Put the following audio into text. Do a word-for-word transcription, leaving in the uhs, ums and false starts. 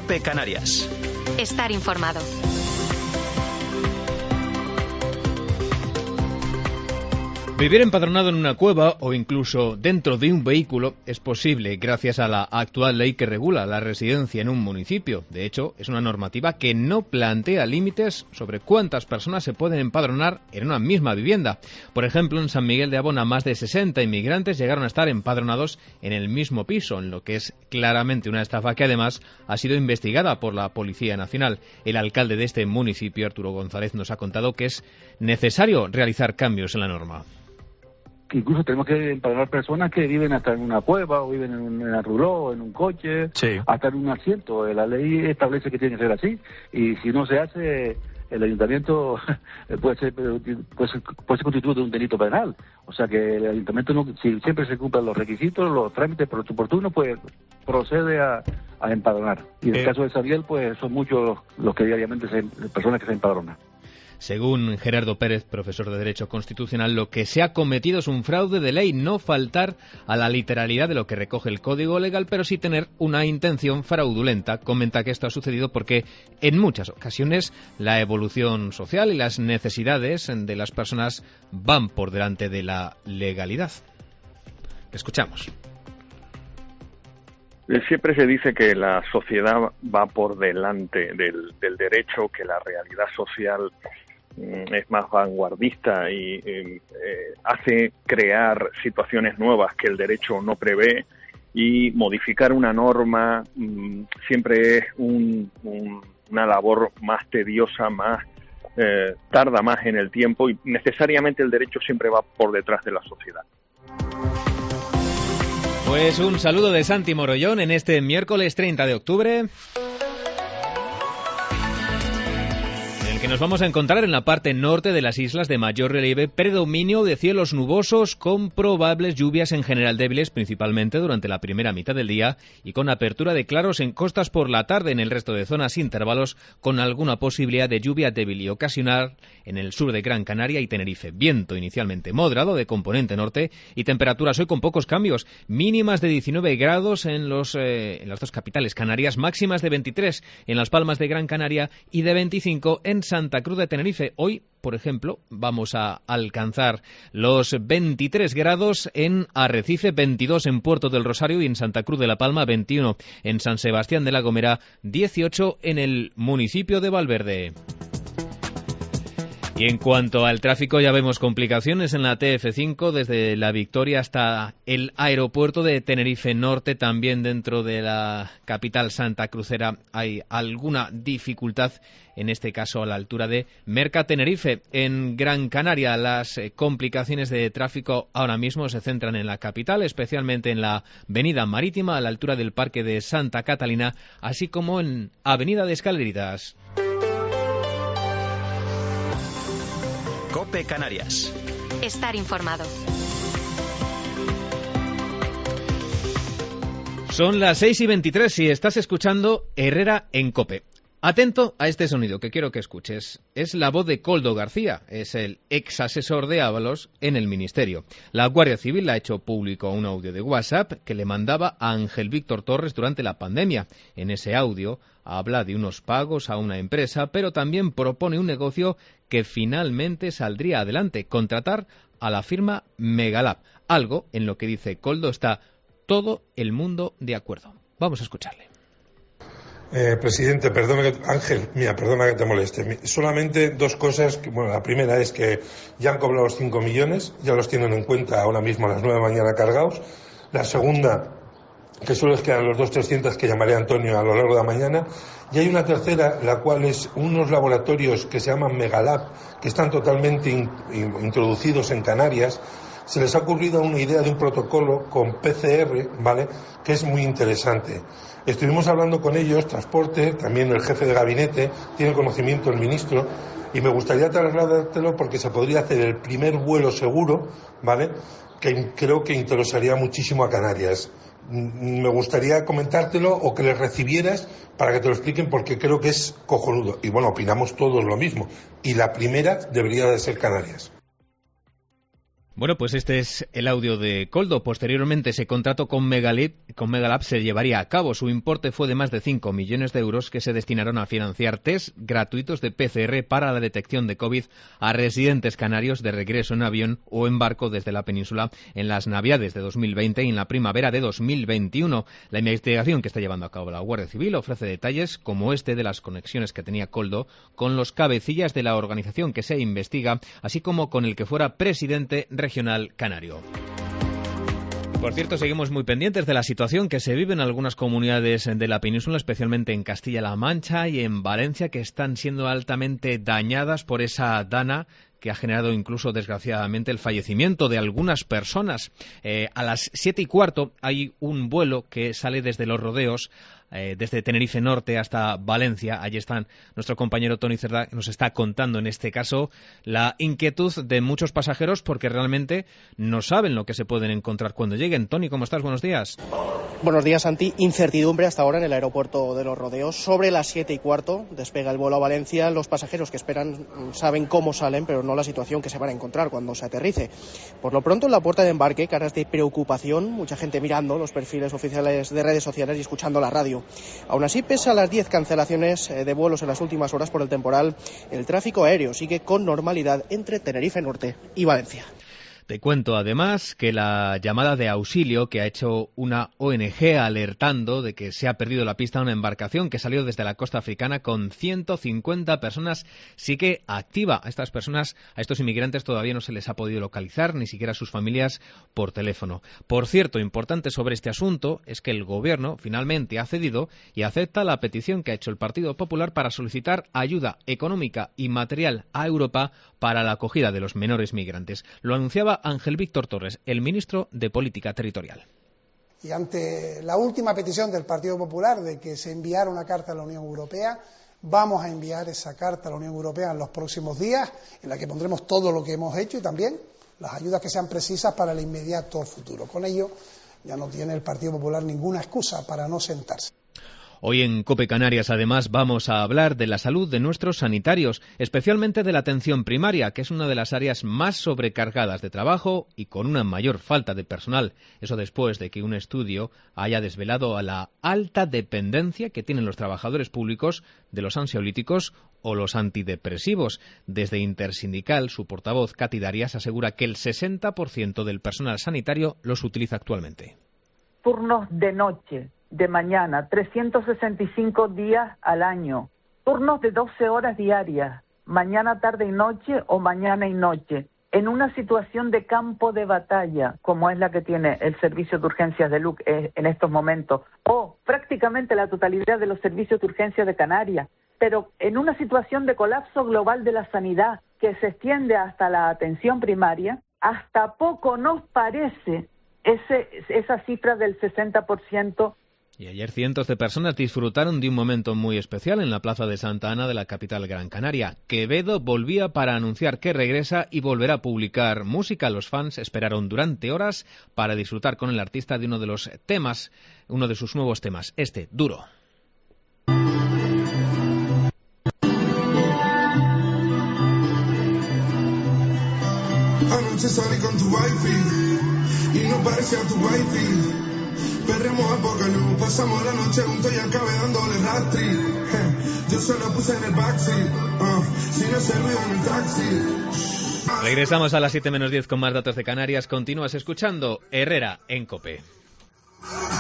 COPE Canarias. Estar informado. Vivir empadronado en una cueva o incluso dentro de un vehículo es posible gracias a la actual ley que regula la residencia en un municipio. De hecho, es una normativa que no plantea límites sobre cuántas personas se pueden empadronar en una misma vivienda. Por ejemplo, en San Miguel de Abona, más de sesenta inmigrantes llegaron a estar empadronados en el mismo piso, en lo que es claramente una estafa que además ha sido investigada por la Policía Nacional. El alcalde de este municipio, Arturo González, nos ha contado que es necesario realizar cambios en la norma. Incluso tenemos que empadronar personas que viven hasta en una cueva o viven en una ruló, en un coche, sí. hasta en un asiento. La ley establece que tiene que ser así y si no se hace, el ayuntamiento puede ser, puede ser, puede ser constituido de un delito penal. O sea que el ayuntamiento, no, si siempre se cumplen los requisitos, los trámites oportunos, pues procede a, a empadronar. Y en eh. el caso de Sabiel, pues son muchos los que diariamente se, personas que se empadronan. Según Gerardo Pérez, profesor de Derecho Constitucional, lo que se ha cometido es un fraude de ley, no faltar a la literalidad de lo que recoge el Código Legal, pero sí tener una intención fraudulenta. Comenta que esto ha sucedido porque en muchas ocasiones la evolución social y las necesidades de las personas van por delante de la legalidad. Escuchamos. Siempre se dice que la sociedad va por delante del, del derecho, que la realidad social es más vanguardista y eh, hace crear situaciones nuevas que el derecho no prevé, y modificar una norma mmm, siempre es un, un, una labor más tediosa, más eh, tarda más en el tiempo, y necesariamente el derecho siempre va por detrás de la sociedad. Pues un saludo de Santi Morollón en este miércoles treinta de octubre. Que nos vamos a encontrar en la parte norte de las islas de mayor relieve, predominio de cielos nubosos con probables lluvias en general débiles, principalmente durante la primera mitad del día, y con apertura de claros en costas por la tarde. En el resto de zonas, intervalos con alguna posibilidad de lluvia débil y ocasional en el sur de Gran Canaria y Tenerife. Viento inicialmente moderado de componente norte y temperaturas hoy con pocos cambios, mínimas de diecinueve grados en, los, eh, en las dos capitales canarias, máximas de veintitrés en Las Palmas de Gran Canaria y de veinticinco en Santa Cruz de Tenerife. Hoy, por ejemplo, vamos a alcanzar los veintitrés grados en Arrecife, veintidós en Puerto del Rosario y en Santa Cruz de la Palma, veintiuno en San Sebastián de la Gomera, dieciocho en el municipio de Valverde. Y en cuanto al tráfico, ya vemos complicaciones en la T F cinco desde La Victoria hasta el aeropuerto de Tenerife Norte. También dentro de la capital santacrucera hay alguna dificultad, en este caso a la altura de Merca Tenerife. En Gran Canaria las complicaciones de tráfico ahora mismo se centran en la capital, especialmente en la Avenida Marítima a la altura del Parque de Santa Catalina, así como en Avenida de Escaleritas. COPE Canarias. Estar informado. Son las seis y veintitrés y estás escuchando Herrera en COPE. Atento a este sonido que quiero que escuches. Es la voz de Koldo García, es el ex asesor de Ábalos en el Ministerio. La Guardia Civil ha hecho público un audio de WhatsApp que le mandaba a Ángel Víctor Torres durante la pandemia. En ese audio habla de unos pagos a una empresa, pero también propone un negocio que finalmente saldría adelante: contratar a la firma Megalab. Algo en lo que dice Koldo está todo el mundo de acuerdo. Vamos a escucharle. Eh, presidente, perdona que, Ángel, mira, perdona que te moleste. Solamente dos cosas. Que, bueno, la primera es que ya han cobrado los cinco millones, ya los tienen en cuenta ahora mismo a las nueve de la mañana cargados. La segunda, que solo les quedan los dos trescientos que llamaré a Antonio a lo largo de la mañana. Y hay una tercera, la cual es unos laboratorios que se llaman Megalab, que están totalmente in, in, introducidos en Canarias. Se les ha ocurrido una idea de un protocolo con P C R, ¿vale?, que es muy interesante. Estuvimos hablando con ellos, transporte, también el jefe de gabinete, tiene conocimiento el ministro, y me gustaría trasladártelo porque se podría hacer el primer vuelo seguro, ¿vale?, que creo que interesaría muchísimo a Canarias. Me gustaría comentártelo o que les recibieras para que te lo expliquen, porque creo que es cojonudo. Y bueno, opinamos todos lo mismo. Y la primera debería de ser Canarias. Bueno, pues este es el audio de Koldo. Posteriormente, ese contrato con Megalab, con Megalab se llevaría a cabo. Su importe fue de más de cinco millones de euros que se destinaron a financiar test gratuitos de P C R para la detección de COVID a residentes canarios de regreso en avión o en barco desde la península en las Navidades de dos mil veinte y en la primavera de dos mil veintiuno. La investigación que está llevando a cabo la Guardia Civil ofrece detalles como este de las conexiones que tenía Koldo con los cabecillas de la organización que se investiga, así como con el que fuera presidente regional canario. Por cierto, seguimos muy pendientes de la situación que se vive en algunas comunidades de la península, especialmente en Castilla-La Mancha y en Valencia, que están siendo altamente dañadas por esa dana que ha generado incluso, desgraciadamente, el fallecimiento de algunas personas. Eh, a las siete y cuarto hay un vuelo que sale desde Los Rodeos, eh, desde Tenerife Norte hasta Valencia. Allí están nuestro compañero Toni Cerdá, que nos está contando en este caso la inquietud de muchos pasajeros porque realmente no saben lo que se pueden encontrar cuando lleguen. Toni, ¿cómo estás? Buenos días. Buenos días, Santi. Incertidumbre hasta ahora en el aeropuerto de Los Rodeos. Sobre las siete y cuarto despega el vuelo a Valencia. Los pasajeros que esperan saben cómo salen, pero no la situación que se van a encontrar cuando se aterrice. Por lo pronto, en la puerta de embarque, caras de preocupación, mucha gente mirando los perfiles oficiales de redes sociales y escuchando la radio. Aún así, pese a las diez cancelaciones de vuelos en las últimas horas por el temporal, el tráfico aéreo sigue con normalidad entre Tenerife Norte y Valencia. Te cuento además que la llamada de auxilio que ha hecho una O N G alertando de que se ha perdido la pista a una embarcación que salió desde la costa africana con ciento cincuenta personas sigue activa. A estas personas, a estos inmigrantes todavía no se les ha podido localizar, ni siquiera a sus familias por teléfono. Por cierto, importante sobre este asunto es que el gobierno finalmente ha cedido y acepta la petición que ha hecho el Partido Popular para solicitar ayuda económica y material a Europa para la acogida de los menores migrantes. Lo anunciaba Ángel Víctor Torres, el ministro de Política Territorial. Y ante la última petición del Partido Popular de que se enviara una carta a la Unión Europea, vamos a enviar esa carta a la Unión Europea en los próximos días, en la que pondremos todo lo que hemos hecho y también las ayudas que sean precisas para el inmediato futuro. Con ello, ya no tiene el Partido Popular ninguna excusa para no sentarse. Hoy en COPE Canarias, además, vamos a hablar de la salud de nuestros sanitarios, especialmente de la atención primaria, que es una de las áreas más sobrecargadas de trabajo y con una mayor falta de personal. Eso después de que un estudio haya desvelado a la alta dependencia que tienen los trabajadores públicos de los ansiolíticos o los antidepresivos. Desde Intersindical, su portavoz, Katy Darias, asegura que el sesenta por ciento del personal sanitario los utiliza actualmente. Turnos de noche, de mañana, trescientos sesenta y cinco días al año, turnos de doce horas diarias, mañana, tarde y noche o mañana y noche, en una situación de campo de batalla, como es la que tiene el servicio de urgencias de Luc en estos momentos, o prácticamente la totalidad de los servicios de urgencias de Canarias, pero en una situación de colapso global de la sanidad que se extiende hasta la atención primaria, hasta poco nos parece ese, esa cifra del sesenta por ciento. Y ayer cientos de personas disfrutaron de un momento muy especial en la Plaza de Santa Ana de la capital Gran Canaria. Quevedo volvía para anunciar que regresa y volverá a publicar música. Los fans esperaron durante horas para disfrutar con el artista de uno de los temas, uno de sus nuevos temas, este, Duro. Anoche salí con tu wifi y no parecía tu wifi. Perremos a poca luz, pasamos la noche juntos y acabé dándole rastri. Yo se lo puse en el backseat, uh, sin ese ruido en el taxi. Regresamos a las siete menos diez con más datos de Canarias. Continúas escuchando Herrera en COPE.